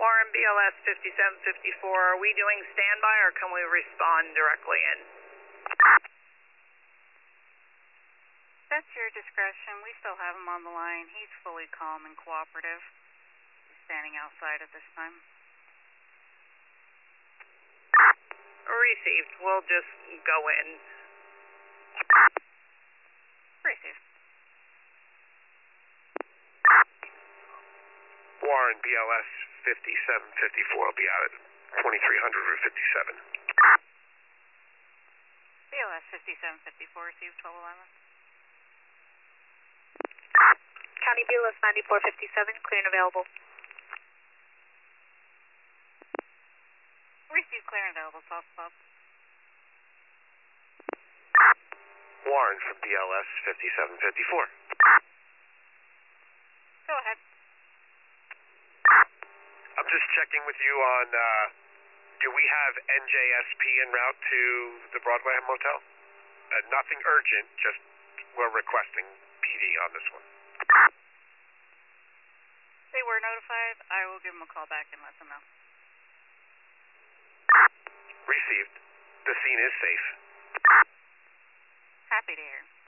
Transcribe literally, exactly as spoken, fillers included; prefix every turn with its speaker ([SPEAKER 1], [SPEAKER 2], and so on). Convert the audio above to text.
[SPEAKER 1] Warren, B L S fifty-seven fifty-four, are we doing standby or can we respond directly in?
[SPEAKER 2] That's your discretion. We still have him on the line. He's fully calm and cooperative. He's standing outside at this time.
[SPEAKER 1] Received. We'll just go in.
[SPEAKER 2] Received.
[SPEAKER 3] Warren, B L S fifty-seven fifty-four will be out at twenty-three hundred or fifty-seven.
[SPEAKER 2] B L S fifty-seven fifty-four, received twelve eleven.
[SPEAKER 4] County B L S ninety-four fifty-seven, clear and available.
[SPEAKER 2] Received, clear and available, South Club.
[SPEAKER 3] Warren from B L S fifty-seven fifty-four.
[SPEAKER 2] Go ahead.
[SPEAKER 3] I'm just checking with you on, uh, do we have N J S P en route to the Broadway Motel? Uh, nothing urgent, just we're requesting P D on this one.
[SPEAKER 2] They were notified. I will give them a call back and let them know.
[SPEAKER 3] Received. The scene is safe.
[SPEAKER 2] Happy to hear.